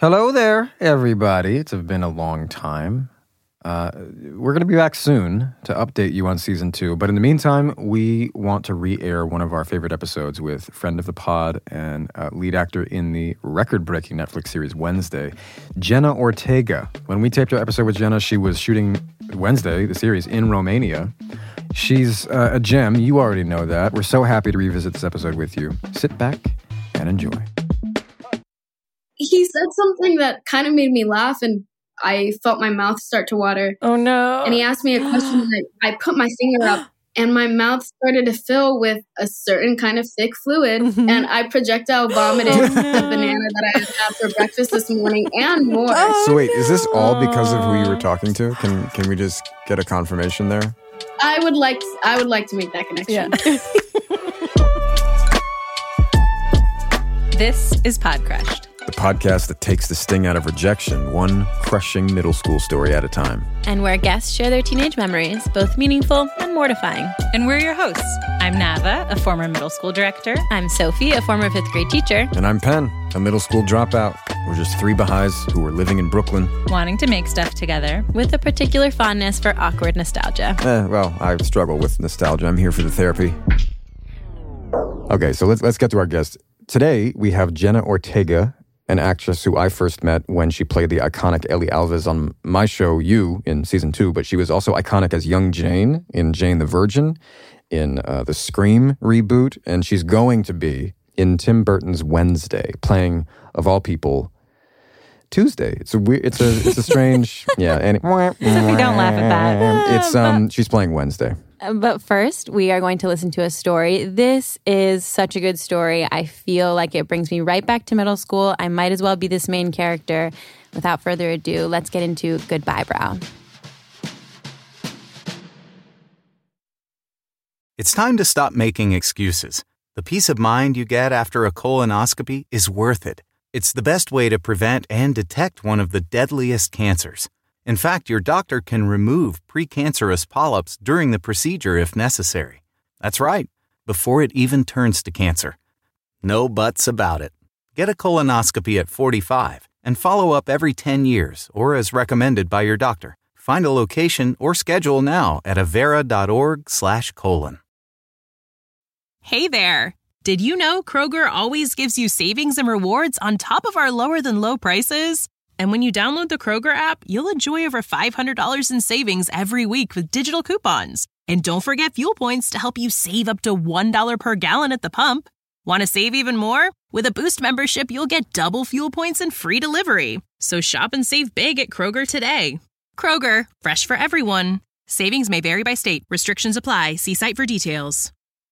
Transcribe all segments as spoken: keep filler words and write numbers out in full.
Hello there, everybody. It's been a long time. Uh, we're going to be back soon to update you on season two. But in the meantime, we want to re-air one of our favorite episodes with friend of the pod and uh, lead actor in the record-breaking Netflix series Wednesday, Jenna Ortega. When we taped our episode with Jenna, she was shooting Wednesday, the series, in Romania. She's uh, a gem. You already know that. We're so happy to revisit this episode with you. Sit back and enjoy. He said something that kind of made me laugh, and I felt my mouth start to water. Oh, no. And he asked me a question, and I, I put my finger up, and my mouth started to fill with a certain kind of thick fluid, mm-hmm. and I projectile vomited oh, no. the banana that I had had for breakfast this morning and more. Oh, so wait, no. is this all because of who you were talking to? Can can we just get a confirmation there? I would like I would like to make that connection. Yeah. This is Podcrushed, the podcast that takes the sting out of rejection, one crushing middle school story at a time. And where guests share their teenage memories, both meaningful and mortifying. And we're your hosts. I'm Nava, a former middle school director. I'm Sophie, a former fifth grade teacher. And I'm Penn, a middle school dropout. We're just three baha'is who were living in Brooklyn. Wanting to make stuff together. With a particular fondness for awkward nostalgia. Eh, well, I struggle with nostalgia. I'm here for the therapy. Okay, so let's let's get to our guest. Today, we have Jenna Ortega, an actress who I first met when she played the iconic Ellie Alves on my show, You, in season two, but she was also iconic as young Jane in Jane the Virgin, in uh, the Scream reboot, and she's going to be in Tim Burton's Wednesday, playing, of all people, Tuesday. It's a weird, it's a, it's a strange, yeah. And Sophie, don't laugh at that. It's, um, she's playing Wednesday. But first, we are going to listen to a story. This is such a good story. I feel like it brings me right back to middle school. I might as well be this main character. Without further ado, let's get into Goodbye Brow. It's time to stop making excuses. The peace of mind you get after a colonoscopy is worth it. It's the best way to prevent and detect one of the deadliest cancers. In fact, your doctor can remove precancerous polyps during the procedure if necessary. That's right, before it even turns to cancer. No buts about it. Get a colonoscopy at forty-five and follow up every ten years or as recommended by your doctor. Find a location or schedule now at avera.org slash colon. Hey there! Did you know Kroger always gives you savings and rewards on top of our lower than low prices? And when you download the Kroger app, you'll enjoy over five hundred dollars in savings every week with digital coupons. And don't forget fuel points to help you save up to one dollar per gallon at the pump. Want to save even more? With a Boost membership, you'll get double fuel points and free delivery. So shop and save big at Kroger today. Kroger, fresh for everyone. Savings may vary by state. Restrictions apply. See site for details.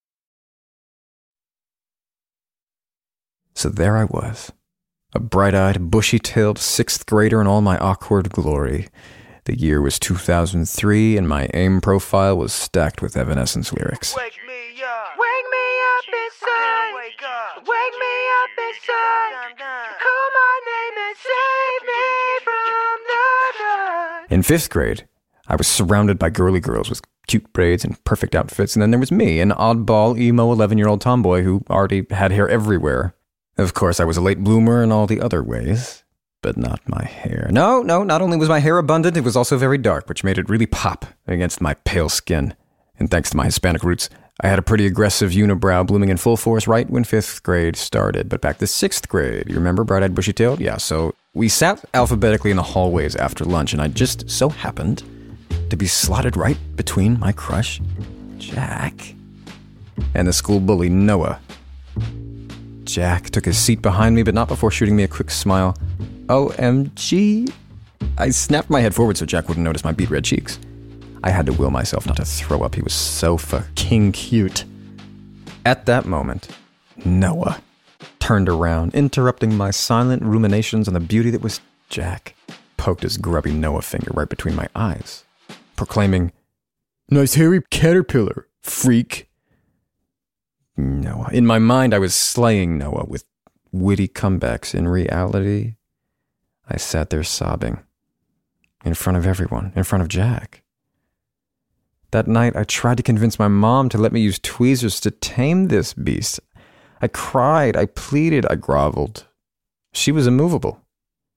So there I was. A bright-eyed, bushy-tailed sixth grader in all my awkward glory. The year was two thousand three, and my AIM profile was stacked with Evanescence lyrics. Wake me up, wake me up inside, wake up, wake me up inside, call my name and save me from the dark. In fifth grade, I was surrounded by girly girls with cute braids and perfect outfits, and then there was me, an oddball, emo eleven-year-old tomboy who already had hair everywhere. Of course, I was a late bloomer in all the other ways, but not my hair. No, no, not only was my hair abundant, it was also very dark, which made it really pop against my pale skin. And thanks to my Hispanic roots, I had a pretty aggressive unibrow blooming in full force right when fifth grade started. But back to sixth grade, you remember bright-eyed, bushy-tailed? Yeah, so we sat alphabetically in the hallways after lunch, and I just so happened to be slotted right between my crush, Jack, and the school bully, Noah. Jack took his seat behind me, but not before shooting me a quick smile. O M G. I snapped my head forward so Jack wouldn't notice my beet red cheeks. I had to will myself not to throw up. He was so fucking cute. At that moment, Noah turned around, interrupting my silent ruminations on the beauty that was Jack, poked his grubby Noah finger right between my eyes, proclaiming, "Nice hairy caterpillar, freak." Noah. In my mind, I was slaying Noah with witty comebacks. In reality, I sat there sobbing. In front of everyone. In front of Jack. That night, I tried to convince my mom to let me use tweezers to tame this beast. I cried, I pleaded, I groveled. She was immovable.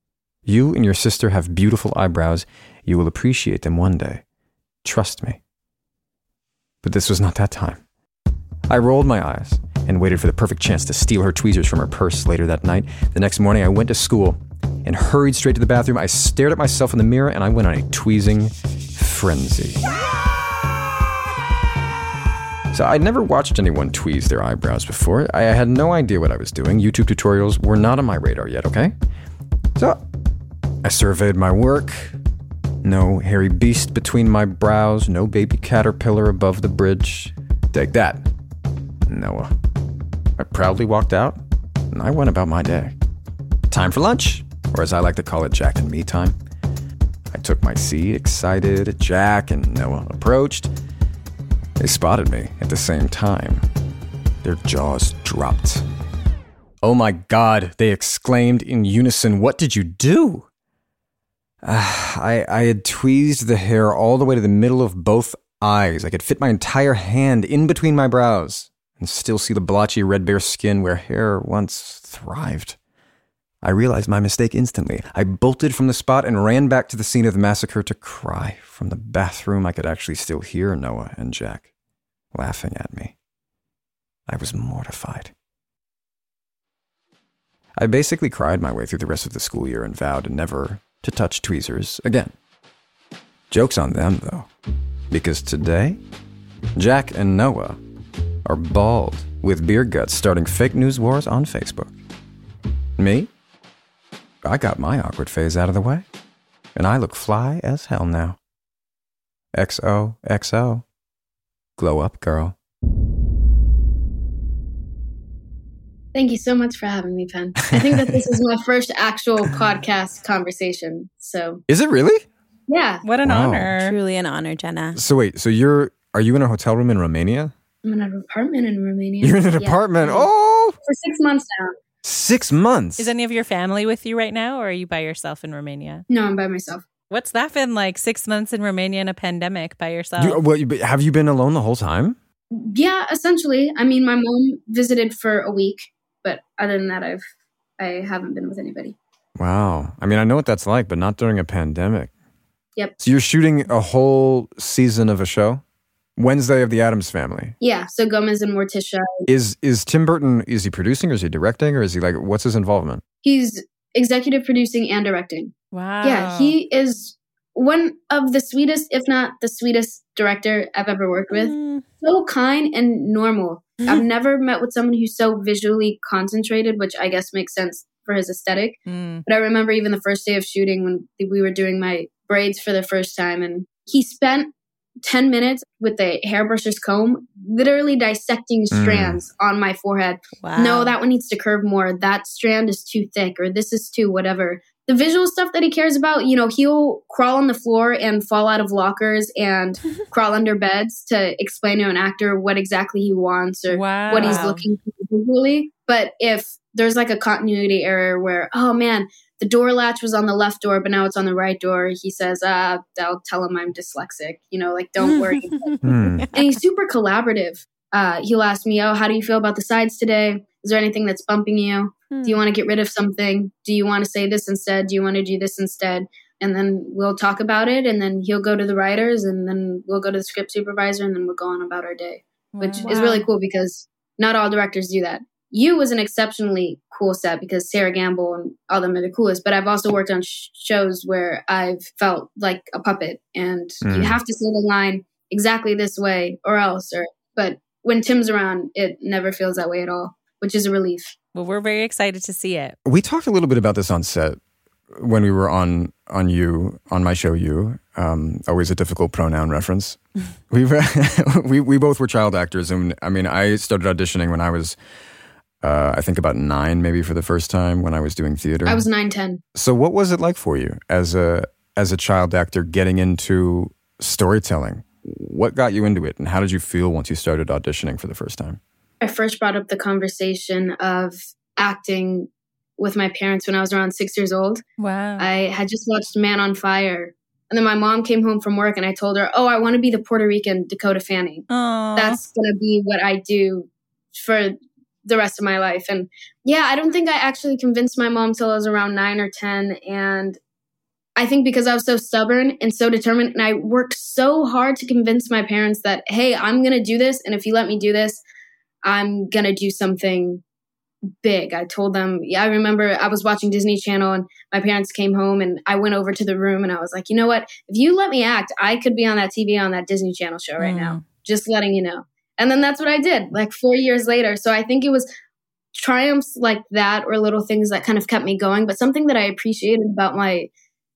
You and your sister have beautiful eyebrows. You will appreciate them one day. Trust me. But this was not that time. I rolled my eyes and waited for the perfect chance to steal her tweezers from her purse later that night. The next morning, I went to school and hurried straight to the bathroom. I stared at myself in the mirror and I went on a tweezing frenzy. So I'd never watched anyone tweeze their eyebrows before. I had no idea what I was doing. YouTube tutorials were not on my radar yet, okay? So I surveyed my work. No hairy beast between my brows. No baby caterpillar above the bridge. Take that, Noah. I proudly walked out, and I went about my day. Time for lunch, or as I like to call it, Jack and me time. I took my seat, excited. Jack and Noah approached. They spotted me at the same time. Their jaws dropped. "Oh my God," they exclaimed in unison. "What did you do?" Uh, I, I had tweezed the hair all the way to the middle of both eyes. I could fit my entire hand in between my brows and still see the blotchy red bare skin where hair once thrived. I realized my mistake instantly. I bolted from the spot and ran back to the scene of the massacre to cry. From the bathroom, I could actually still hear Noah and Jack laughing at me. I was mortified. I basically cried my way through the rest of the school year and vowed never to touch tweezers again. Joke's on them, though, because today, Jack and Noah are bald with beer guts starting fake news wars on Facebook. Me? I got my awkward phase out of the way, and I look fly as hell now. X O X O. Glow up, girl. Thank you so much for having me, Penn. I think that this is my first actual podcast conversation. So, Is it really? yeah, What an Wow. honor. Truly an honor, Jenna. So wait, so you're, are you in a hotel room in Romania? I'm in an apartment in Romania. You're in an Yeah. apartment. Oh, For six months now. six months. Is any of your family with you right now, or are you by yourself in Romania? No, I'm by myself. What's that been like? Six months in Romania in a pandemic by yourself? You, well, you- but have you been alone the whole time? Yeah, essentially. I mean, my mom visited for a week, but other than that, I've I haven't been with anybody. Wow. I mean, I know what that's like, but not during a pandemic. Yep. So you're shooting a whole season of a show? Wednesday of the Addams Family. Yeah, so Gomez and Morticia. Is is Tim Burton, is he producing or is he directing or is he like, what's his involvement? He's executive producing and directing. Wow. Yeah, he is one of the sweetest, if not the sweetest director I've ever worked with. Mm. So kind and normal. I've never met with someone who's so visually concentrated, which I guess makes sense for his aesthetic. Mm. But I remember even the first day of shooting when we were doing my braids for the first time, and he spent ten minutes with the hairbrush's comb literally dissecting Mm. strands on my forehead. Wow. No, that one needs to curve more. That strand is too thick, or this is too whatever. The visual stuff that he cares about, you know, he'll crawl on the floor and fall out of lockers and crawl under beds to explain to an actor what exactly he wants or Wow. what he's looking for visually. But if there's like a continuity error where, oh man, the door latch was on the left door, but now it's on the right door, he says, ah, I'll tell him I'm dyslexic. You know, like, don't worry. Hmm. And he's super collaborative. Uh, he'll ask me, oh, how do you feel about the sides today? Is there anything that's bumping you? Do you want to get rid of something? Do you want to say this instead? Do you want to do this instead? And then we'll talk about it. And then he'll go to the writers and then we'll go to the script supervisor and then we'll go on about our day, which is really cool because not all directors do that. You was an exceptionally cool set because Sarah Gamble and all them are the coolest. But I've also worked on sh- shows where I've felt like a puppet and Mm. you have to say the line exactly this way or else. Or But when Tim's around, it never feels that way at all, which is a relief. Well, we're very excited to see it. We talked a little bit about this on set when we were on on you on my show. You um, always a difficult pronoun reference. we we we both were child actors, and I mean, I started auditioning when I was, uh, I think, about nine, maybe for the first time when I was doing theater. I was nine, ten. So, what was it like for you as a as a child actor getting into storytelling? What got you into it, and how did you feel once you started auditioning for the first time? I first brought up the conversation of acting with my parents when I was around six years old. Wow. I had just watched Man on Fire. And then my mom came home from work and I told her, oh, I want to be the Puerto Rican Dakota Fanning. Aww. That's going to be what I do for the rest of my life. And yeah, I don't think I actually convinced my mom till I was around nine or ten. And I think because I was so stubborn and so determined, and I worked so hard to convince my parents that, hey, I'm going to do this. And if you let me do this, I'm going to do something big. I told them, yeah, I remember I was watching Disney Channel and my parents came home and I went over to the room and I was like, you know what? If you let me act, I could be on that T V on that Disney Channel show right mm. now. Just letting you know. And then that's what I did like four years later. So I think it was triumphs like that or little things that kind of kept me going. But something that I appreciated about my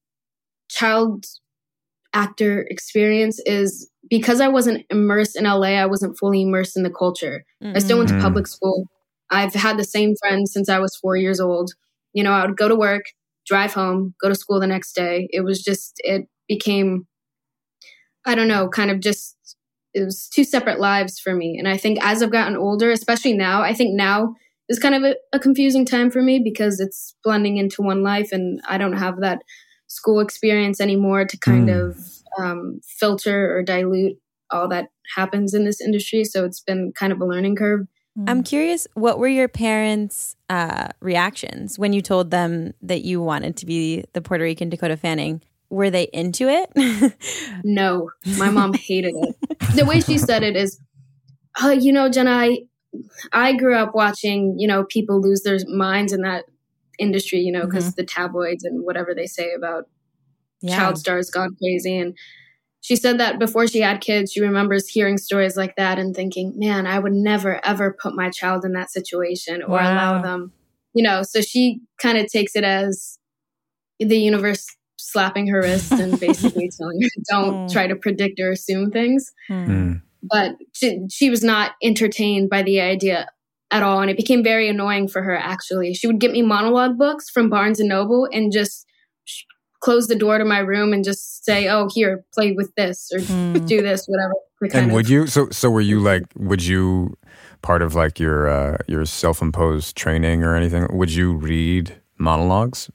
child actor experience is because I wasn't immersed in L A, I wasn't fully immersed in the culture. Mm-hmm. I still went to public school. I've had the same friends since I was four years old. You know, I would go to work, drive home, go to school the next day. It was just, it became, I don't know, kind of just, it was two separate lives for me. And I think as I've gotten older, especially now, I think now is kind of a, a confusing time for me because it's blending into one life and I don't have that school experience anymore to kind mm. of um, filter or dilute all that happens in this industry. So it's been kind of a learning curve. I'm curious, what were your parents' uh, reactions when you told them that you wanted to be the Puerto Rican Dakota Fanning? Were they into it? No, my mom hated it. The way she said it is, oh, you know, Jenna, I, I grew up watching, you know, people lose their minds in that industry, you know, because mm-hmm. the tabloids and whatever they say about yeah. child stars gone crazy. And she said that before she had kids, she remembers hearing stories like that and thinking, man, I would never, ever put my child in that situation or wow. allow them, you know. So she kind of takes it as the universe slapping her wrist and basically telling her, don't try to predict or assume things. Mm. But she, she was not entertained by the idea at all. And it became very annoying for her, actually. She would get me monologue books from Barnes and Noble and just sh- close the door to my room and just say, oh, here, play with this or mm. do this, whatever. And would of, you, so so were you like, would you, part of like your uh, your self-imposed training or anything, would you read monologues?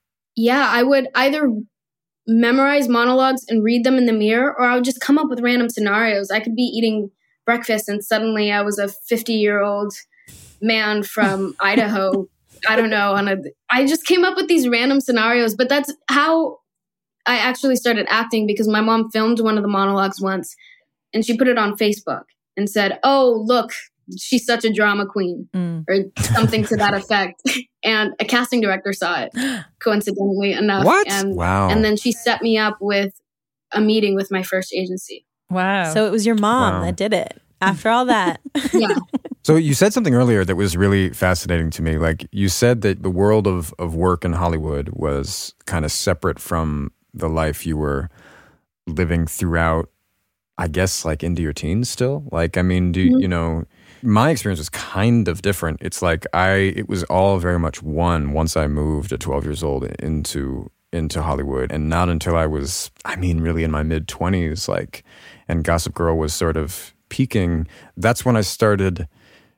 Yeah, I would either memorize monologues and read them in the mirror, or I would just come up with random scenarios. I could be eating breakfast and suddenly I was a fifty-year-old man from Idaho. I don't know. On a, I just came up with these random scenarios, but that's how I actually started acting because my mom filmed one of the monologues once and she put it on Facebook and said, oh, look, she's such a drama queen mm. or something to that effect. And a casting director saw it, coincidentally enough. What? And, wow. And then she set me up with a meeting with my first agency. Wow. So it was your mom wow. that did it after all that. Yeah. So you said something earlier that was really fascinating to me. Like you said that the world of, of work in Hollywood was kind of separate from the life you were living throughout, I guess, like into your teens still. Like, I mean, do mm-hmm. you know, my experience was kind of different. It's like I, it was all very much one once I moved at twelve years old into into Hollywood, and not until I was, I mean, really in my mid twenties, like, and Gossip Girl was sort of peaking. That's when I started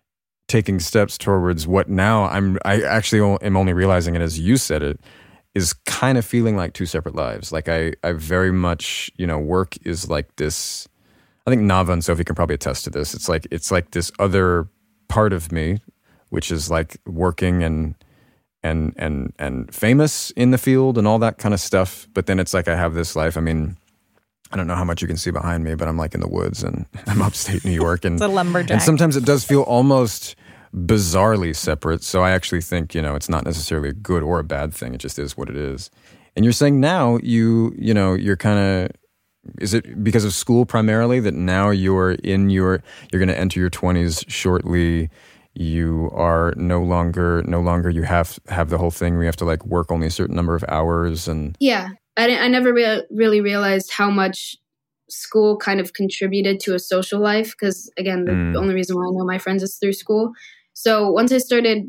taking steps towards what now I'm, I actually am only realizing it as you said it, is kind of feeling like two separate lives. Like I, I very much, you know, work is like this, I think Nava and Sophie can probably attest to this. It's like, it's like this other part of me, which is like working and, and, and, and famous in the field and all that kind of stuff. But then it's like, I have this life. I mean, I don't know how much you can see behind me, but I'm like in the woods and I'm upstate New York. And, it's a lumberjack. And sometimes it does feel almost bizarrely separate. So I actually think, you know, it's not necessarily a good or a bad thing. It just is what it is. And you're saying now you, you know, you're kind of, is it because of school primarily that now you're in your, you're going to enter your twenties shortly. You are no longer, no longer you have, have the whole thing where you have to like work only a certain number of hours and. Yeah. I, didn't, I never re- really realized how much school kind of contributed to a social life because, again, the mm. only reason why I know my friends is through school. So once I started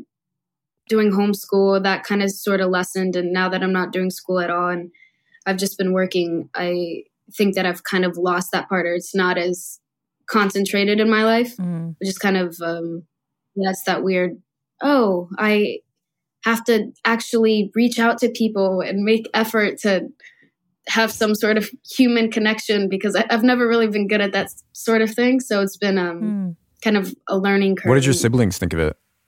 doing homeschool, that kind of sort of lessened. And now that I'm not doing school at all and I've just been working, I think that I've kind of lost that part, or it's not as concentrated in my life, mm. which is kind of, um, that's that weird, oh, I have to actually reach out to people and make effort to have some sort of human connection because I, I've never really been good at that sort of thing. So it's been um, mm. kind of a learning curve. What did your siblings think of it?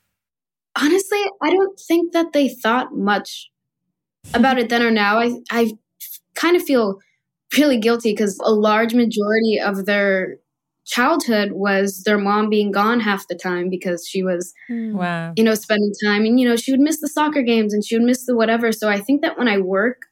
Honestly, I don't think that they thought much about it then or now. I, I kind of feel really guilty because a large majority of their childhood was their mom being gone half the time because she was, Wow. you know, spending time. And, you know, she would miss the soccer games and she would miss the whatever. So I think that when I work,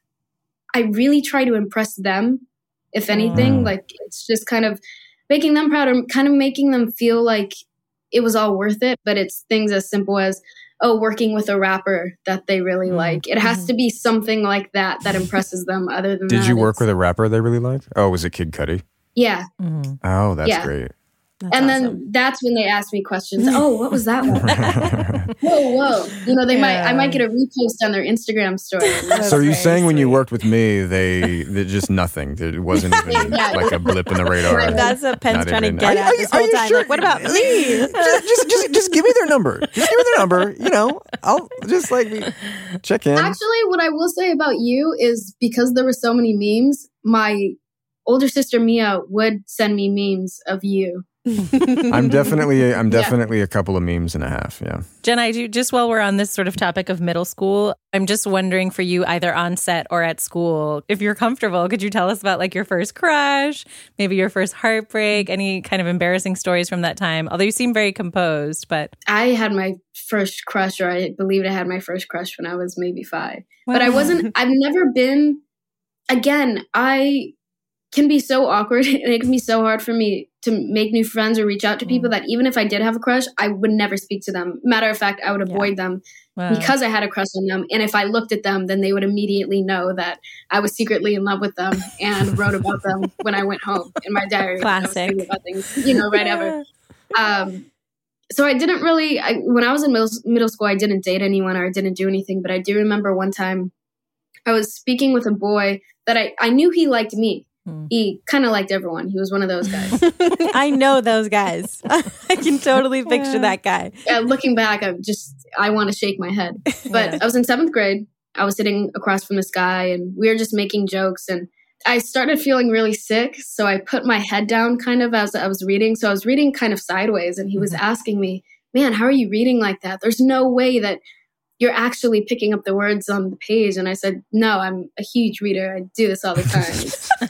I really try to impress them, if anything. Mm. Like, it's just kind of making them proud or kind of making them feel like it was all worth it. But it's things as simple as, oh, working with a rapper that they really Mm. like. It has to be something like that that impresses them. Other than Did that, you work it's- with a rapper they really liked? Oh, was it Kid Cudi? Yeah. Mhm. Oh, that's Yeah. great. That's and awesome. then that's when they ask me questions. Oh, what was that one? whoa, whoa. You know, they might, I might get a repost on their Instagram story. So are you very saying when you sweet. worked with me, they, they just nothing? It wasn't even Yeah. like a blip in the radar. That's what Penn's Not trying to even- get Are- at are- this are whole you time. sure? Like, what about me? just, just, just, just give me their number. Just give me their number. You know, I'll just like check in. Actually, what I will say about you is because there were so many memes, my older sister Mia would send me memes of you. I'm definitely, I'm definitely a couple of memes and a half. Yeah. Jen, I do, just while we're on this sort of topic of middle school, I'm just wondering for you, either on set or at school, if you're comfortable, could you tell us about like your first crush, maybe your first heartbreak, any kind of embarrassing stories from that time? Although you seem very composed, but I had my first crush, or I believed I had my first crush when I was maybe five. But I wasn't, I've never been, again, I can be so awkward and it can be so hard for me to make new friends or reach out to people that even if I did have a crush, I would never speak to them. Matter of fact, I would avoid them Wow. because I had a crush on them. And if I looked at them, then they would immediately know that I was secretly in love with them and wrote about them when I went home in my diary. I was Classic. thinking about things, you know, right ever. Um, so I didn't really, I, when I was in middle, middle school, I didn't date anyone or I didn't do anything. But I do remember one time I was speaking with a boy that I, I knew he liked me. Hmm. He kind of liked everyone. He was one of those guys. I know those guys. I can totally picture that guy. uh, looking back, I just, I want to shake my head. But Yeah. I was in seventh grade. I was sitting across from this guy and we were just making jokes. And I started feeling really sick. So I put my head down kind of as I was reading. So I was reading kind of sideways and he was asking me, man, how are you reading like that? There's no way that you're actually picking up the words on the page. And I said, no, I'm a huge reader. I do this all the time.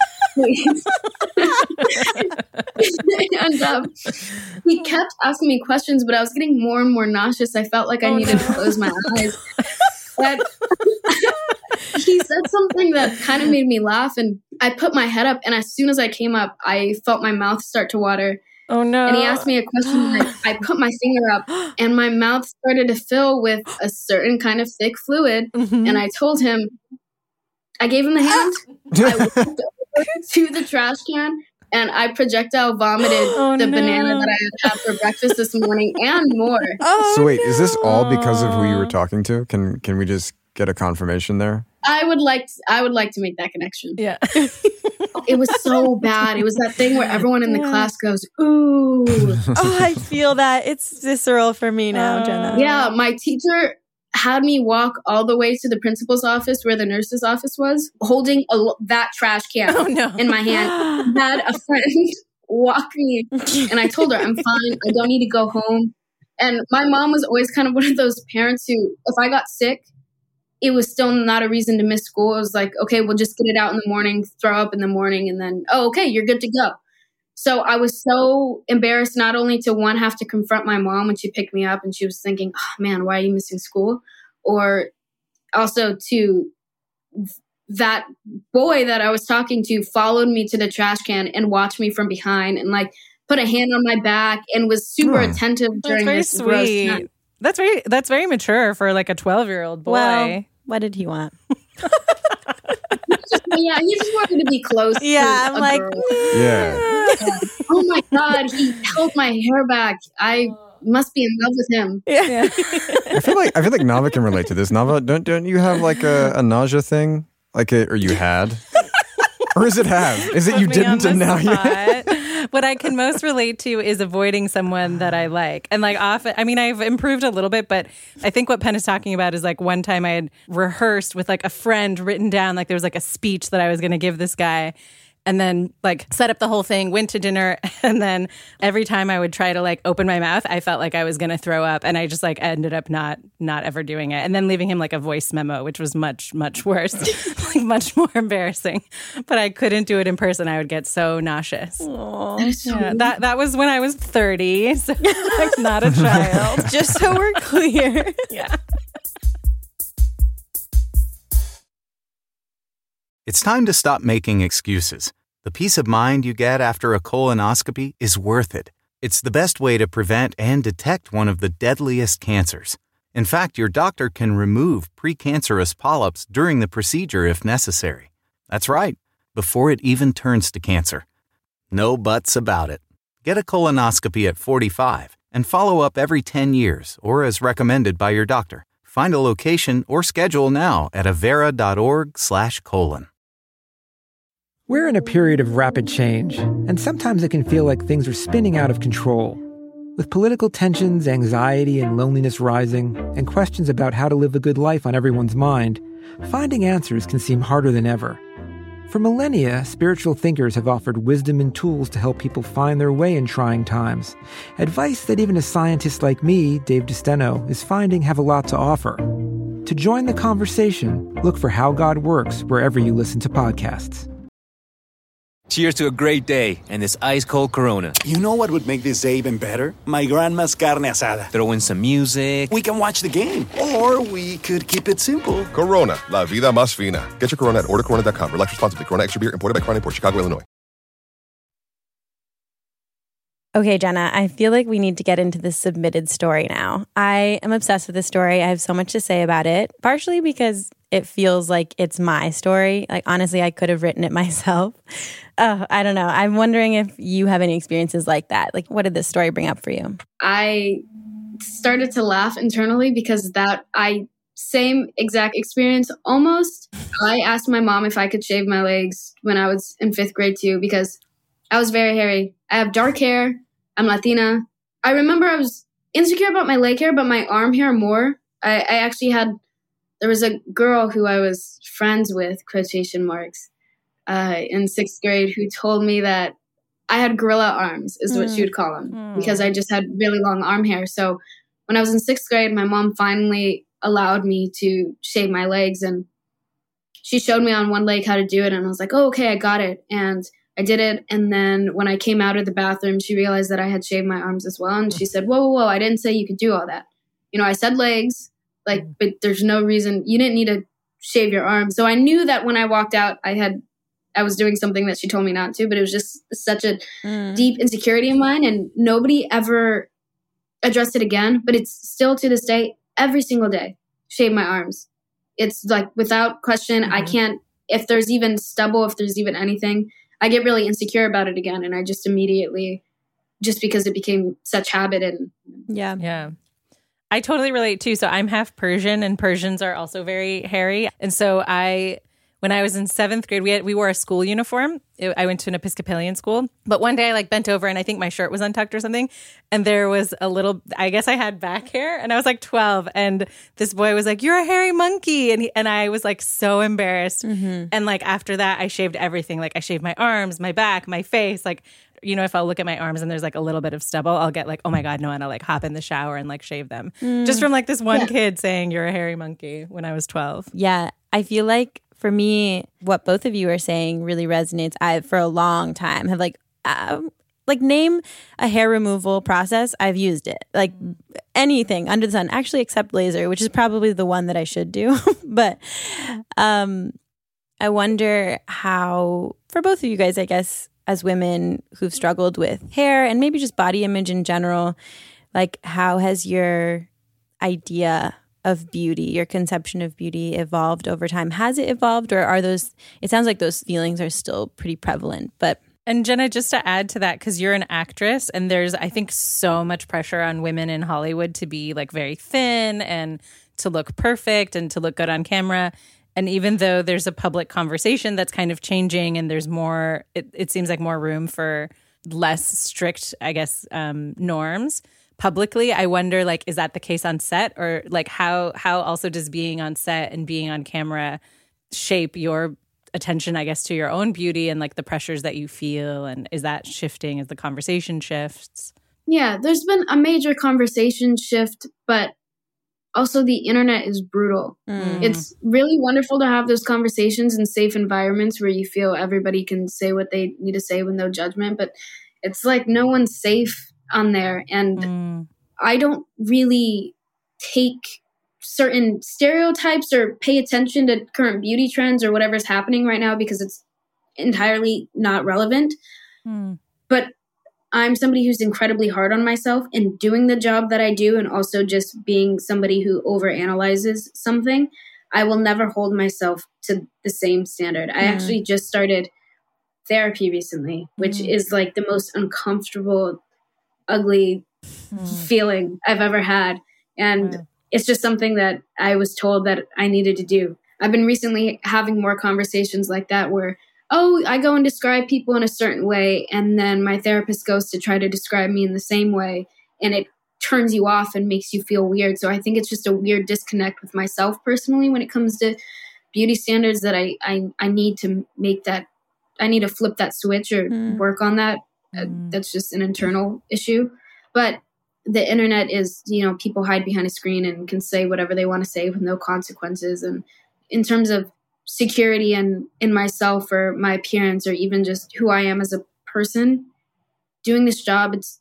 and um, he kept asking me questions, but I was getting more and more nauseous. I felt like I Oh, needed no. to close my eyes. But he said something that kind of made me laugh, and I put my head up, and as soon as I came up, I felt my mouth start to water. Oh no. And he asked me a question, and I, I put my finger up, and my mouth started to fill with a certain kind of thick fluid. Mhm. And I told him, I gave him the hand. I walked over to the trash can, and I projectile vomited Oh, the no. banana that I had had for breakfast this morning and more. Oh, So wait, is this all because of who you no. were talking to? Can can we just get a confirmation there? I would like to, I would like to make that connection. Yeah. It was so bad. It was that thing where everyone in the class goes, ooh. Oh, I feel that. It's visceral for me now, Oh. Jenna. Yeah, my teacher had me walk all the way to the principal's office where the nurse's office was, holding a, l- that trash can Oh no. in my hand. Had a friend walk me, and I told her, I'm fine. I don't need to go home. And my mom was always kind of one of those parents who, if I got sick, it was still not a reason to miss school. It was like, okay, we'll just get it out in the morning, throw up in the morning, and then, oh, okay, you're good to go. So I was so embarrassed not only to, one, have to confront my mom when she picked me up and she was thinking, oh, man, why are you missing school? Or also to that boy that I was talking to followed me to the trash can and watched me from behind and like put a hand on my back and was super Hmm. attentive That's during very this gross sweet. time. That's very that's very mature for like a twelve year old boy. Well, what did he want? But yeah, he just wanted to be close. Yeah, to I'm a like, girl. Yeah. Oh my God, he held my hair back. I must be in love with him. Yeah. I feel like I feel like Nava can relate to this. Nava, don't don't you have like a, a nausea thing, like a, or you had, or is it have? Is it you Put me on didn't and the now you? spot. What I can most relate to is avoiding someone that I like. And like often, I mean, I've improved a little bit, but I think what Penn is talking about is like one time I had rehearsed with like a friend, written down, like there was like a speech that I was going to give this guy. and then like set up the whole thing, went to dinner. And then every time I would try to like open my mouth, I felt like I was going to throw up. And I just like ended up not, not ever doing it. And then leaving him like a voice memo, which was much, much worse, like much more embarrassing. But I couldn't do it in person. I would get so nauseous. That, so Yeah, that, that was when I was thirty. So like not a child. Just so we're clear. Yeah. It's time to stop making excuses. The peace of mind you get after a colonoscopy is worth it. It's the best way to prevent and detect one of the deadliest cancers. In fact, your doctor can remove precancerous polyps during the procedure if necessary. That's right, before it even turns to cancer. No buts about it. Get a colonoscopy at forty-five and follow up every ten years or as recommended by your doctor. Find a location or schedule now at avera.org slash colon. We're in a period of rapid change, and sometimes it can feel like things are spinning out of control. With political tensions, anxiety, and loneliness rising, and questions about how to live a good life on everyone's mind, finding answers can seem harder than ever. For millennia, spiritual thinkers have offered wisdom and tools to help people find their way in trying times. Advice that even a scientist like me, Dave DeSteno, is finding have a lot to offer. To join the conversation, look for How God Works wherever you listen to podcasts. Cheers to a great day and this ice-cold Corona. You know what would make this day even better? My grandma's carne asada. Throw in some music. We can watch the game. Or we could keep it simple. Corona, la vida más fina. Get your Corona at order corona dot com. Relax responsibly. Corona Extra Beer, imported by Crown Imports, Chicago, Illinois. Okay, Jenna, I feel like we need to get into this submitted story now. I am obsessed with this story. I have so much to say about it, partially because it feels like it's my story. Like, honestly, I could have written it myself. Oh, I don't know. I'm wondering if you have any experiences like that. Like, what did this story bring up for you? I started to laugh internally because that I same exact experience almost. I asked my mom if I could shave my legs when I was in fifth grade too, because I was very hairy. I have dark hair. I'm Latina. I remember I was insecure about my leg hair, but my arm hair more. I, I actually had, there was a girl who I was friends with, quotation marks, uh, in sixth grade who told me that I had gorilla arms, is what mm. she would call them, mm. because I just had really long arm hair. So when I was in sixth grade, my mom finally allowed me to shave my legs, and she showed me on one leg how to do it. And I was like, oh, okay, I got it. And I did it. And then when I came out of the bathroom, she realized that I had shaved my arms as well. And she said, whoa, whoa, whoa, I didn't say you could do all that. You know, I said legs, like, but there's no reason, you didn't need to shave your arms. So I knew that when I walked out, I had, I was doing something that she told me not to, but it was just such a mm. deep insecurity of mine. And nobody ever addressed it again, but it's still to this day, every single day, shave my arms. It's like, without question, mm-hmm. I can't, if there's even stubble, if there's even anything, I get really insecure about it again. And I just immediately, just because it became such habit. And yeah. Yeah. I totally relate too. So I'm half Persian, and Persians are also very hairy. And so I, when I was in seventh grade, we had, we wore a school uniform. It, I went to an Episcopalian school. But one day I like bent over and I think my shirt was untucked or something. And there was a little, I guess I had back hair, and I was like twelve. And this boy was like, you're a hairy monkey. And he, and I was like so embarrassed. Mm-hmm. And like after that, I shaved everything. Like I shaved my arms, my back, my face. Like, you know, if I'll look at my arms and there's like a little bit of stubble, I'll get like, oh my God, no, and I'll like hop in the shower and like shave them. Mm. Just from like this one yeah. kid saying you're a hairy monkey when I was twelve. Yeah. I feel like for me, what both of you are saying really resonates. I, for a long time, have like, uh, like name a hair removal process. I've used it. Like anything under the sun, actually except laser, which is probably the one that I should do. But um, I wonder how, for both of you guys, I guess, as women who've struggled with hair and maybe just body image in general, like how has your idea of beauty, your conception of beauty evolved over time? Has it evolved, or are those, it sounds like those feelings are still pretty prevalent, but. And Jenna, just to add to that, because you're an actress and there's, I think, so much pressure on women in Hollywood to be like very thin and to look perfect and to look good on camera. And even though there's a public conversation that's kind of changing and there's more, it, it seems like more room for less strict, I guess, um, norms publicly, I wonder, like, is that the case on set? Or like how how also does being on set and being on camera shape your attention, I guess, to your own beauty and like the pressures that you feel? And is that shifting as the conversation shifts? Yeah, there's been a major conversation shift, but also the internet is brutal. Mm. It's really wonderful to have those conversations in safe environments where you feel everybody can say what they need to say with no judgment, but it's like no one's safe on there. And Mm. I don't really take certain stereotypes or pay attention to current beauty trends or whatever's happening right now because it's entirely not relevant. Mm. But I'm somebody who's incredibly hard on myself, and doing the job that I do and also just being somebody who overanalyzes something, I will never hold myself to the same standard. I Mm. actually just started therapy recently, which Mm. is like the most uncomfortable, ugly Mm. feeling I've ever had. And Mm. it's just something that I was told that I needed to do. I've been recently having more conversations like that where, oh, I go and describe people in a certain way, and then my therapist goes to try to describe me in the same way, and it turns you off and makes you feel weird. So I think it's just a weird disconnect with myself personally when it comes to beauty standards that I I, I need to make that, I need to flip that switch or Mm. work on that. Uh, Mm. that's just an internal issue. But the internet is, you know, people hide behind a screen and can say whatever they want to say with no consequences. And in terms of security and in myself or my appearance or even just who I am as a person, doing this job, it's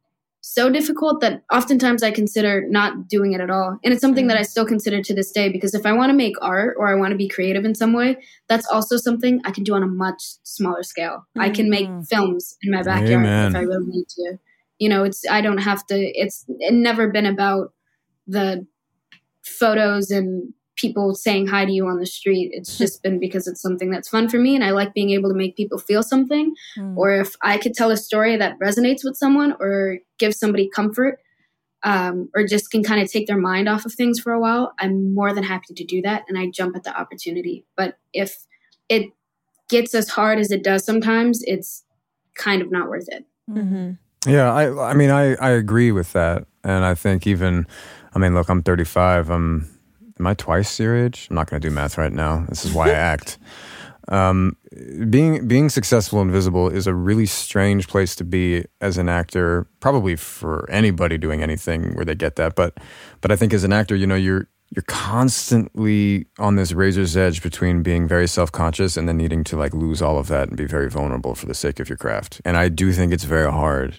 so difficult that oftentimes I consider not doing it at all. And it's something that I still consider to this day, because if I want to make art or I want to be creative in some way, that's also something I can do on a much smaller scale. I can make Mhm. films in my backyard Amen. if I really need to. You know, it's, I don't have to, it's it never been about the photos and people saying hi to you on the street. It's just been because it's something that's fun for me and I like being able to make people feel something. Mm. Or if I could tell a story that resonates with someone or give somebody comfort, um, or just can kind of take their mind off of things for a while, I'm more than happy to do that. And I jump at the opportunity. But if it gets as hard as it does sometimes, it's kind of not worth it. Mm-hmm. Yeah, I I mean I, I agree with that. And I think even I mean look, I'm thirty-five. I'm am I twice your age? I'm not going to do math right now. This is why I act. Um, being being successful and visible is a really strange place to be as an actor, probably for anybody doing anything where they get that. But but I think as an actor, you know, you're you're constantly on this razor's edge between being very self-conscious and then needing to like lose all of that and be very vulnerable for the sake of your craft. And I do think it's very hard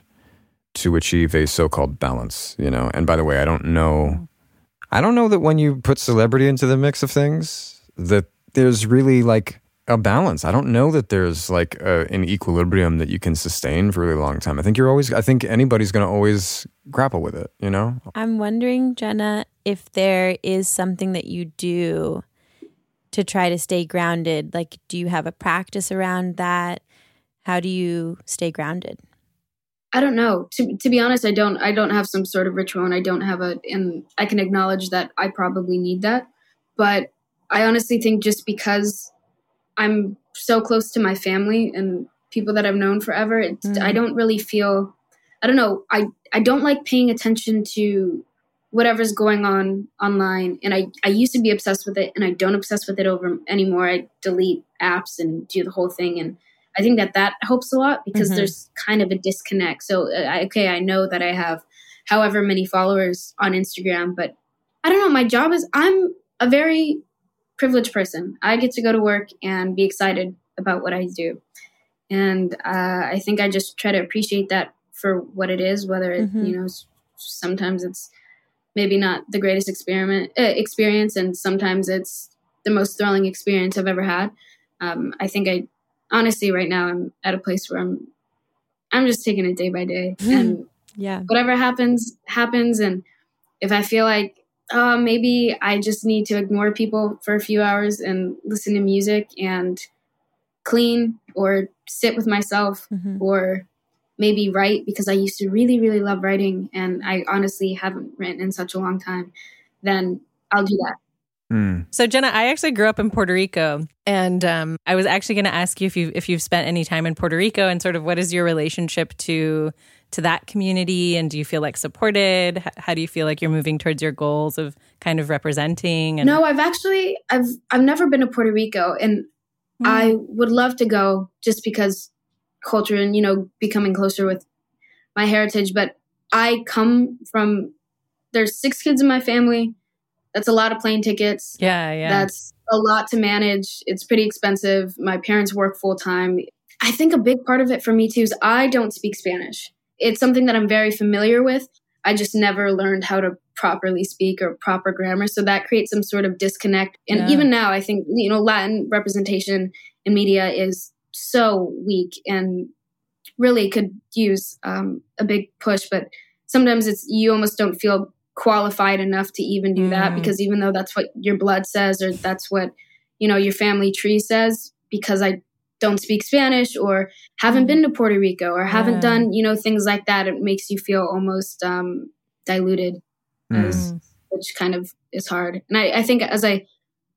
to achieve a so-called balance, you know. And by the way, I don't know I don't know that when you put celebrity into the mix of things that there's really like a balance. I don't know that there's like a, an equilibrium that you can sustain for a really long time. I think you're always, I think anybody's going to always grapple with it, you know? I'm wondering, Jenna, if there is something that you do to try to stay grounded. Like, do you have a practice around that? How do you stay grounded? I don't know. To to be honest, I don't I don't have some sort of ritual, and I don't have a, and I can acknowledge that I probably need that. But I honestly think just because I'm so close to my family and people that I've known forever, it's, Mm. I don't really feel, I don't know, I, I don't like paying attention to whatever's going on online. And I, I used to be obsessed with it, and I don't obsess with it over anymore. I delete apps and do the whole thing. And I think that that helps a lot because Mhm. there's kind of a disconnect. So, uh, I, okay, I know that I have however many followers on Instagram, but I don't know. My job is, I'm a very privileged person. I get to go to work and be excited about what I do. And uh, I think I just try to appreciate that for what it is, whether it, Mhm. you know, s- sometimes it's maybe not the greatest experiment uh, experience, and sometimes it's the most thrilling experience I've ever had. Um, I think I, honestly, right now I'm at a place where I'm, I'm just taking it day by day, and Yeah. whatever happens, happens. And if I feel like, uh, maybe I just need to ignore people for a few hours and listen to music and clean or sit with myself, Mhm. or maybe write, because I used to really, really love writing, and I honestly haven't written in such a long time, then I'll do that. Mm. So Jenna, I actually grew up in Puerto Rico, and um, I was actually going to ask you if you if you've spent any time in Puerto Rico, and sort of what is your relationship to to that community, and do you feel like supported? H- How do you feel like you're moving towards your goals of kind of representing? And No, I've actually, I've, I've never been to Puerto Rico, and Mm. I would love to go just because culture and, you know, becoming closer with my heritage. But I come from, there's six kids in my family. That's a lot of plane tickets. Yeah, yeah. That's a lot to manage. It's pretty expensive. My parents work full time. I think a big part of it for me too is I don't speak Spanish. It's something that I'm very familiar with. I just never learned how to properly speak or proper grammar. So that creates some sort of disconnect. And Yeah. even now, I think, you know, Latin representation in media is so weak and really could use um, a big push. But sometimes it's, you almost don't feel qualified enough to even do that, Mm. because even though that's what your blood says, or that's what, you know, your family tree says, because I don't speak Spanish or haven't been to Puerto Rico or haven't Yeah. done, you know, things like that, it makes you feel almost um, diluted, as, Mm. which kind of is hard. And I, I think as I,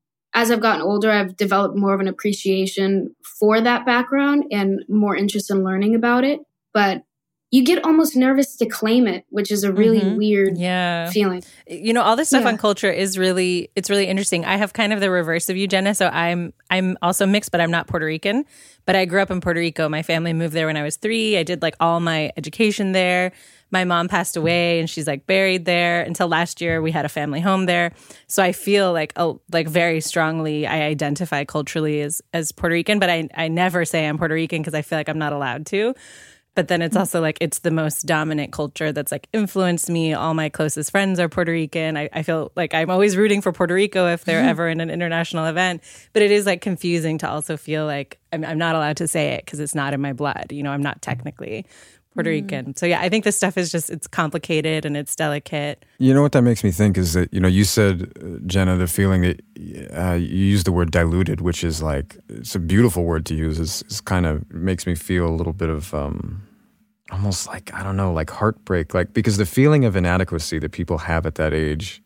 as I've gotten older, I've developed more of an appreciation for that background and more interest in learning about it. But you get almost nervous to claim it, which is a really Mhm. weird Yeah. feeling. You know, all this stuff Yeah. on culture is really, it's really interesting. I have kind of the reverse of you, Jenna. So I'm, I'm also mixed, but I'm not Puerto Rican. But I grew up in Puerto Rico. My family moved there when I was three. I did like all my education there. My mom passed away and she's like buried there. Until last year, we had a family home there. So I feel like, oh, like very strongly, I identify culturally as, as Puerto Rican, but I, I never say I'm Puerto Rican because I feel like I'm not allowed to. But then it's also like, it's the most dominant culture that's like influenced me. All my closest friends are Puerto Rican. I, I feel like I'm always rooting for Puerto Rico if they're ever in an international event. But it is like confusing to also feel like I'm, I'm not allowed to say it because it's not in my blood. You know, I'm not technically Puerto Rican. So yeah, I think this stuff is just, it's complicated and it's delicate. You know what that makes me think is that, you know, you said, uh, Jenna, the feeling that uh, you used the word diluted, which is like, it's a beautiful word to use. It's, it's kind of makes me feel a little bit of um, almost like, I don't know, like heartbreak. Like, because the feeling of inadequacy that people have at that age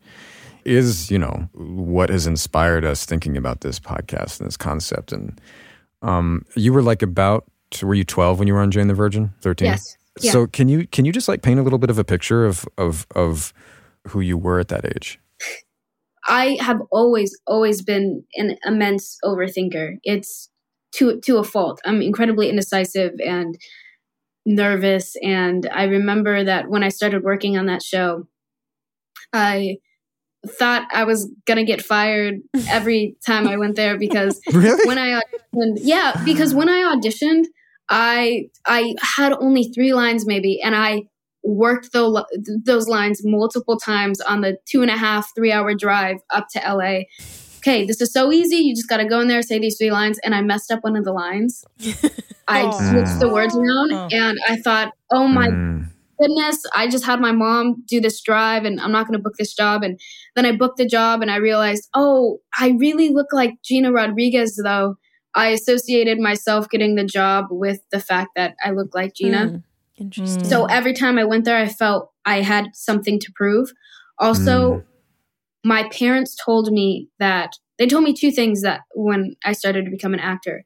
is, you know, what has inspired us thinking about this podcast and this concept. And um, you were like about, were you twelve when you were on Jane the Virgin? thirteen? Yes. Yeah. So can you can you just like paint a little bit of a picture of of of who you were at that age? I have always, always been an immense overthinker. It's to to a fault. I'm incredibly indecisive and nervous. And I remember that when I started working on that show, I thought I was going to get fired every time I went there because Really? when I auditioned, yeah, because when I auditioned, I I had only three lines maybe, and I worked the, those lines multiple times on the two and a half, three hour drive up to L A. Okay, this is so easy. You just got to go in there, say these three lines. And I messed up one of the lines. I switched the words around Oh. and I thought, oh my Mm. goodness, I just had my mom do this drive and I'm not going to book this job. And then I booked the job and I realized, oh, I really look like Gina Rodriguez though. I associated myself getting the job with the fact that I look like Gina. Mm, interesting. So every time I went there, I felt I had something to prove. Also, Mm. my parents told me that they told me two things that when I started to become an actor.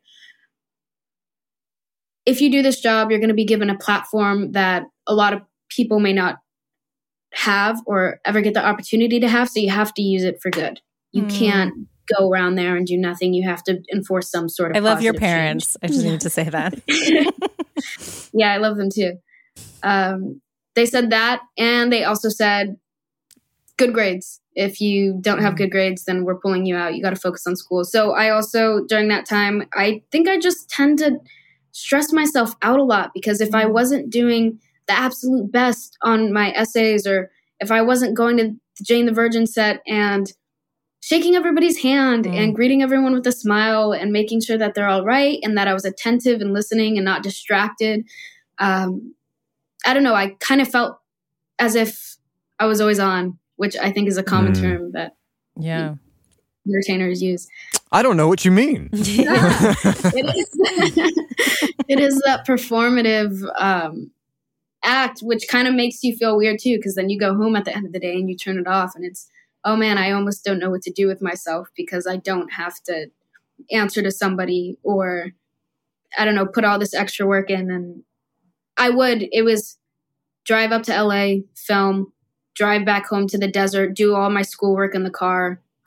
If you do this job, you're going to be given a platform that a lot of people may not have or ever get the opportunity to have. So you have to use it for good. You Mm. can't go around there and do nothing. You have to enforce some sort of I love your positive change. parents. I just needed to say that. Yeah, I love them too. Um, they said that, and they also said good grades. If you don't have good grades, then we're pulling you out. You got to focus on school. So I also, during that time, I think I just tend to stress myself out a lot because if I wasn't doing the absolute best on my essays, or if I wasn't going to the Jane the Virgin set and shaking everybody's hand Mm. and greeting everyone with a smile and making sure that they're all right and that I was attentive and listening and not distracted. Um, I don't know. I kind of felt as if I was always on, which I think is a common Mm. term that Yeah. entertainers use. I don't know what you mean. Yeah, it is. It is that performative um, act, which kind of makes you feel weird too, because then you go home at the end of the day and you turn it off, and it's, oh man, I almost don't know what to do with myself because I don't have to answer to somebody or, I don't know, put all this extra work in. And I would, it was drive up to L A, film, drive back home to the desert, do all my schoolwork in the car,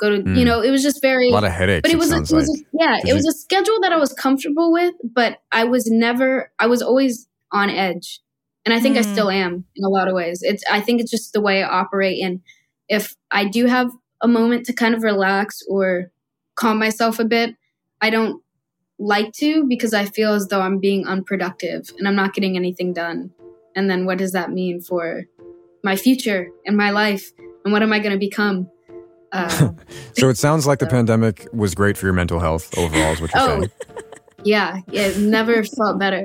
go to, Mm. you know, it was just very, A lot of headaches, but it it was, a, it sounds was like. a, yeah, Did it was you- a schedule that I was comfortable with, but I was never, I was always on edge. And I think I Mm. still am in a lot of ways. It's, I think it's just the way I operate. And if I do have a moment to kind of relax or calm myself a bit, I don't like to, because I feel as though I'm being unproductive and I'm not getting anything done. And then what does that mean for my future and my life? And what am I going to become? Uh, So it sounds like the pandemic was great for your mental health overall, is what you're oh, saying. yeah, yeah, it never felt better.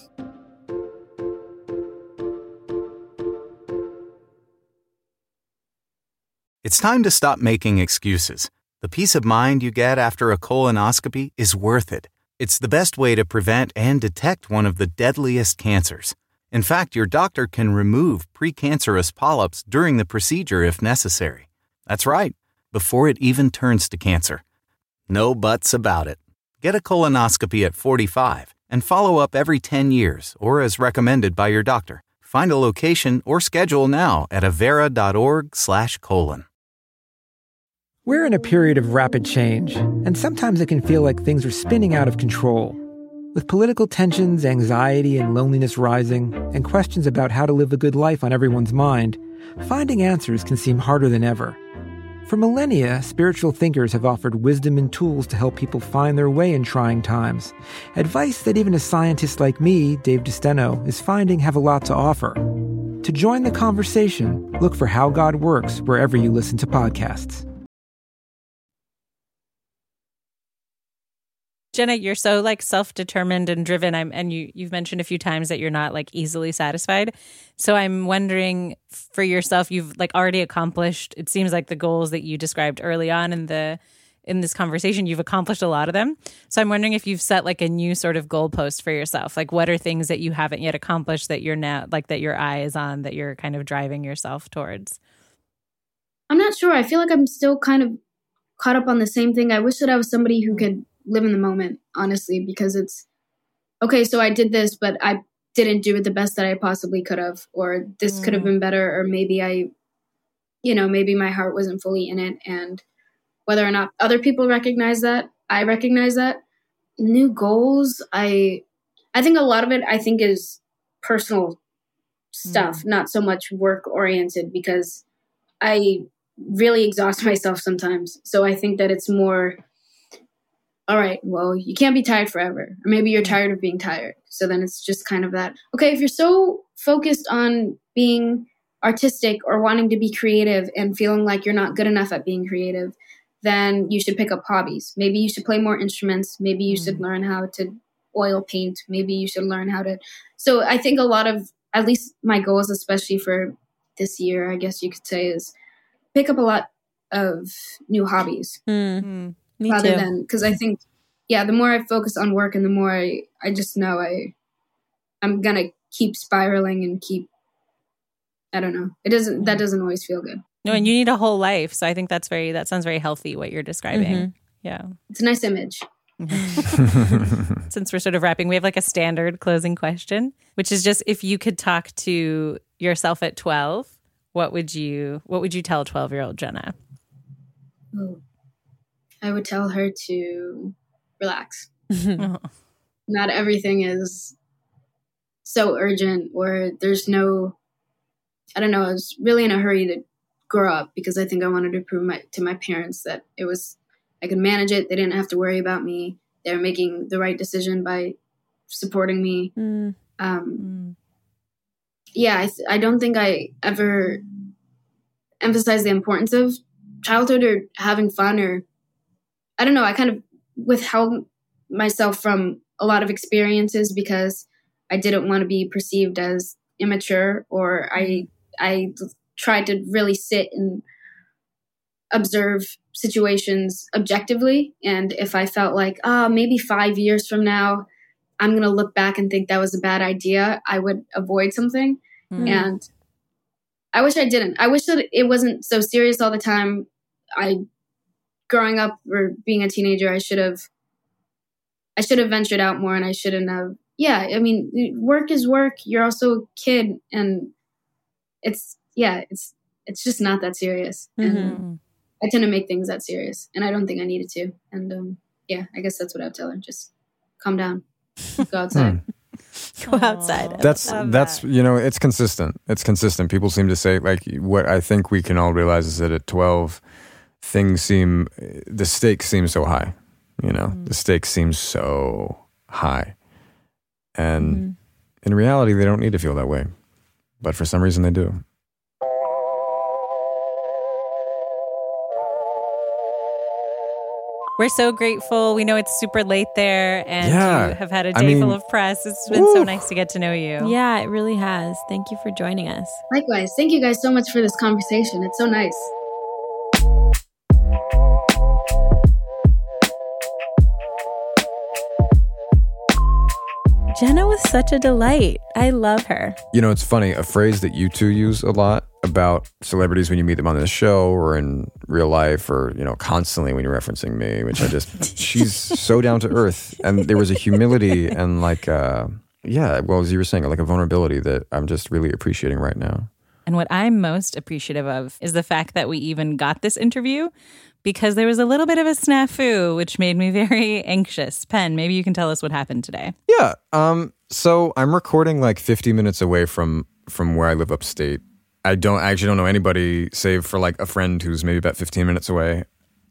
It's time to stop making excuses. The peace of mind you get after a colonoscopy is worth it. It's the best way to prevent and detect one of the deadliest cancers. In fact, your doctor can remove precancerous polyps during the procedure if necessary. That's right, before it even turns to cancer. No buts about it. Get a colonoscopy at forty-five and follow up every ten years or as recommended by your doctor. Find a location or schedule now at avera.org slash colon. We're in a period of rapid change, and sometimes it can feel like things are spinning out of control. With political tensions, anxiety, and loneliness rising, and questions about how to live a good life on everyone's mind, finding answers can seem harder than ever. For millennia, spiritual thinkers have offered wisdom and tools to help people find their way in trying times. Advice that even a scientist like me, Dave DeSteno, is finding have a lot to offer. To join the conversation, look for How God Works wherever you listen to podcasts. Jenna, you're so like self-determined and driven. I'm, and you, you've mentioned a few times that you're not like easily satisfied. So I'm wondering for yourself, you've like already accomplished, it seems like the goals that you described early on in the, in this conversation, you've accomplished a lot of them. So I'm wondering if you've set like a new sort of goalpost for yourself. Like what are things that you haven't yet accomplished that you're now like that your eye is on, that you're kind of driving yourself towards? I'm not sure. I feel like I'm still kind of caught up on the same thing. I wish that I was somebody who could live in the moment, honestly, because it's okay. So I did this, but I didn't do it the best that I possibly could have, or this mm. could have been better, or maybe I, you know, maybe my heart wasn't fully in it. And whether or not other people recognize that, I recognize that. New goals, I, I think a lot of it, I think, is personal stuff, mm. not so much work oriented, because I really exhaust myself sometimes. So I think that it's more, all right, well, you can't be tired forever. Or maybe you're tired of being tired. So then it's just kind of that, okay, if you're so focused on being artistic or wanting to be creative and feeling like you're not good enough at being creative, then you should pick up hobbies. Maybe you should play more instruments. Maybe you mm. should learn how to oil paint. Maybe you should learn how to. So I think a lot of, at least my goals, especially for this year, I guess you could say, is pick up a lot of new hobbies. Mm-hmm. Me rather too. than, because I think, yeah, the more I focus on work and the more I, I just know I, I'm going to keep spiraling and keep, I don't know. It doesn't, that doesn't always feel good. No, and you need a whole life. So I think that's very, that sounds very healthy what you're describing. Mm-hmm. Yeah. It's a nice image. Mm-hmm. Since we're sort of wrapping, we have like a standard closing question, which is just if you could talk to yourself at twelve, what would you, what would you tell twelve-year-old Jenna? Oh. I would tell her to relax. Not everything is so urgent, or there's no, I don't know, I was really in a hurry to grow up because I think I wanted to prove my, to my parents that it was, I could manage it. They didn't have to worry about me. They were making the right decision by supporting me. Mm. Um, mm. Yeah, I, th- I don't think I ever emphasized the importance of childhood or having fun, or I don't know, I kind of withheld myself from a lot of experiences because I didn't want to be perceived as immature, or I I tried to really sit and observe situations objectively. And if I felt like, oh, maybe five years from now, I'm going to look back and think that was a bad idea, I would avoid something. Mm. And I wish I didn't. I wish that it wasn't so serious all the time. I growing up or being a teenager, I should have, I should have ventured out more, and I shouldn't have. Yeah, I mean, work is work. You're also a kid, and it's yeah, it's it's just not that serious. Mm-hmm. And I tend to make things that serious, and I don't think I needed to. And um, yeah, I guess that's what I'd tell her. Just calm down, go outside. Go outside. That's that's that. you know, it's consistent. It's consistent. People seem to say, like, what I think we can all realize is that at twelve, things seem, the stakes seem so high. You know, mm. the stakes seem so high, and mm. in reality, they don't need to feel that way, but for some reason, they do. We're so grateful. We know it's super late there, and yeah. you have had a day I mean, full of press. It's been woo. so nice to get to know you. Yeah, it really has. Thank you for joining us. Likewise. Thank you guys so much for this conversation. It's so nice. Jenna was such a delight. I love her. You know, it's funny, a phrase that you two use a lot about celebrities when you meet them on this show or in real life, or, you know, constantly when you're referencing me, which I just, she's so down to earth. And there was a humility and like, uh, yeah, well, as you were saying, like a vulnerability that I'm just really appreciating right now. And what I'm most appreciative of is the fact that we even got this interview, because there was a little bit of a snafu, which made me very anxious. Penn, maybe you can tell us what happened today. Yeah. Um. So I'm recording like fifty minutes away from from where I live upstate. I don't I actually don't know anybody save for like a friend who's maybe about fifteen minutes away.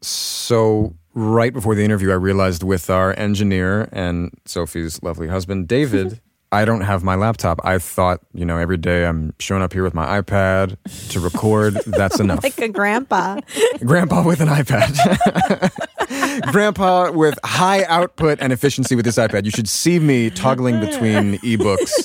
So right before the interview, I realized with our engineer and Sophie's lovely husband, David, I don't have my laptop. I thought, you know, every day I'm showing up here with my iPad to record. That's enough. Like a grandpa. Grandpa with an iPad. Grandpa with high output and efficiency with this iPad. You should see me toggling between ebooks.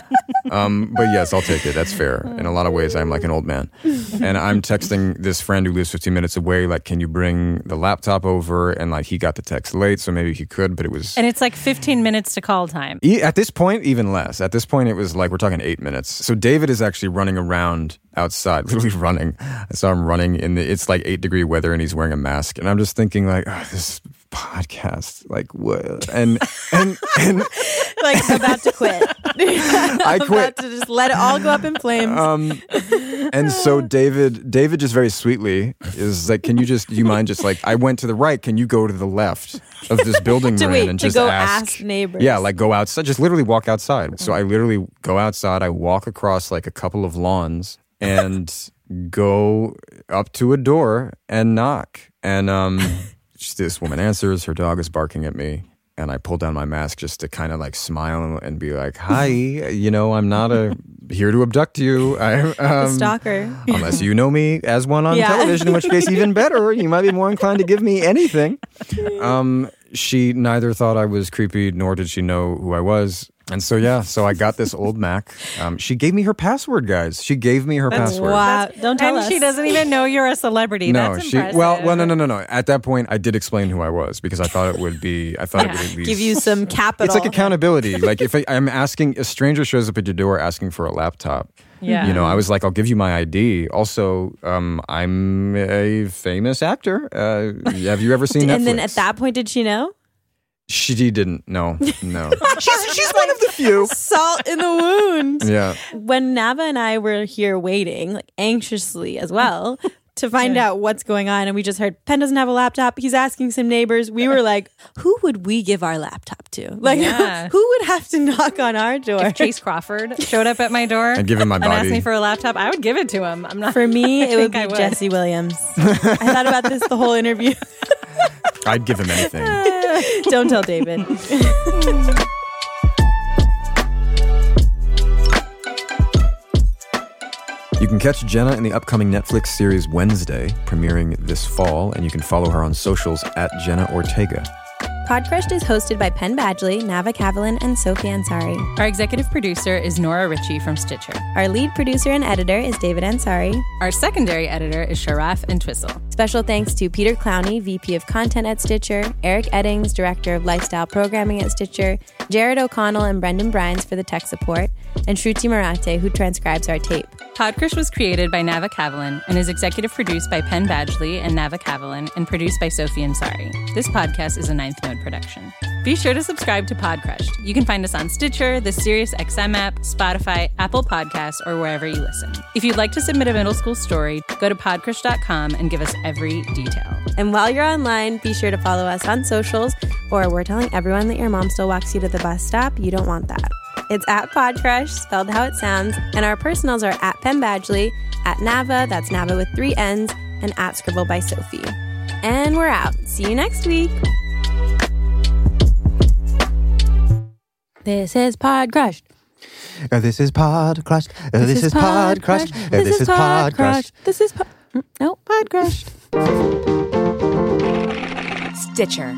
Um, but yes, I'll take it. That's fair. In a lot of ways, I'm like an old man. And I'm texting this friend who lives fifteen minutes away, like, can you bring the laptop over? And like, he got the text late, so maybe he could, but it was... And it's like fifteen minutes to call time. E- at this point, even less. At this point, it was like, we're talking eight minutes. So David is actually running around outside, literally running. I saw him running in the, it's like eight degree weather and he's wearing a mask. And I'm just thinking like, oh, this podcast, like what? And, and, and like about to quit. I quit. About to just let it all go up in flames. Um, and so David, David just very sweetly is like, can you just, do you mind just like, I went to the right, can you go to the left of this building to we're wait, in and to just go ask, ask neighbors. Yeah, like go outside, just literally walk outside. So I literally go outside, I walk across like a couple of lawns and go up to a door and knock. And um, this woman answers, her dog is barking at me. And I pull down my mask just to kind of like smile and be like, hi, you know, I'm not a here to abduct you. I, um, stalker. Unless you know me as one on yeah. television, in which case even better. You might be more inclined to give me anything. Um, she neither thought I was creepy nor did she know who I was. And so, yeah, so I got this old Mac. Um, she gave me her password, guys. She gave me her That's, password. Wow. Don't tell and us. And she doesn't even know you're a celebrity. No, That's she, impressive. well, well, no, no, no, no. At that point, I did explain who I was because I thought it would be, I thought yeah. it would at least... give you some capital. It's like accountability. Like if I, I'm asking, a stranger shows up at your door asking for a laptop. Yeah. You know, I was like, I'll give you my I D. Also, um, I'm a famous actor. Uh, have you ever seen Netflix? And then at that point, did she know? She didn't. No, no. she's she's one of the few. Salt in the wound. Yeah. When Nava and I were here waiting, like anxiously as well, to find out what's going on, and we just heard Penn doesn't have a laptop. He's asking some neighbors. We were like, who would we give our laptop to? Like, yeah. who would have to knock on our door? If Chase Crawford showed up at my door and give him my and body asked me for a laptop, I would give it to him. I'm not. For me, it would be would. Jesse Williams. I thought about this the whole interview. I'd give him anything. Don't tell David. You can catch Jenna in the upcoming Netflix series Wednesday, premiering this fall, and you can follow her on socials at Jenna Ortega. Podcrushed is hosted by Penn Badgley, Nava Kavalin, and Sophie Ansari. Our executive producer is Nora Ritchie from Stitcher. Our lead producer and editor is David Ansari. Our secondary editor is Sharaf and Twistle. Special thanks to Peter Clowney, V P of Content at Stitcher, Eric Eddings, Director of Lifestyle Programming at Stitcher, Jared O'Connell and Brendan Brines for the tech support, and Shruti Marate, who transcribes our tape. Podcrush was created by Nava Kavalin and is executive produced by Penn Badgley and Nava Kavalin and produced by Sophie Ansari. This podcast is a Ninth Node production. Be sure to subscribe to Podcrushed. You can find us on Stitcher, the SiriusXM app, Spotify, Apple Podcasts, or wherever you listen. If you'd like to submit a middle school story, go to podcrushed dot com and give us every detail. And while you're online, be sure to follow us on socials, or we're telling everyone that your mom still walks you to the bus stop. You don't want that. It's at Podcrush, spelled how it sounds, and our personals are at Penn Badgley, at Nava, that's Nava with three N's, and at Scribble by Sophie. And we're out. See you next week. This is Podcrushed. Uh, this is Podcrushed. Uh, this, This is is Podcrushed. Podcrushed. Uh, This this is is Podcrushed. This is po- mm, no Podcrushed. Stitcher.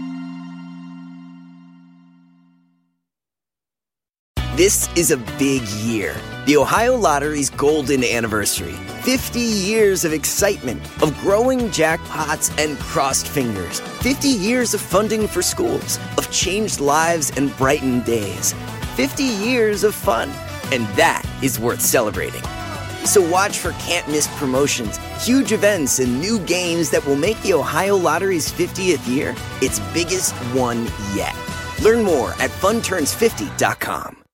This is a big year. The Ohio Lottery's golden anniversary. fifty years of excitement, of growing jackpots and crossed fingers. fifty years of funding for schools, of changed lives and brightened days. fifty years of fun. And that is worth celebrating. So watch for can't-miss promotions, huge events, and new games that will make the Ohio Lottery's fiftieth year its biggest one yet. Learn more at fun turns fifty dot com.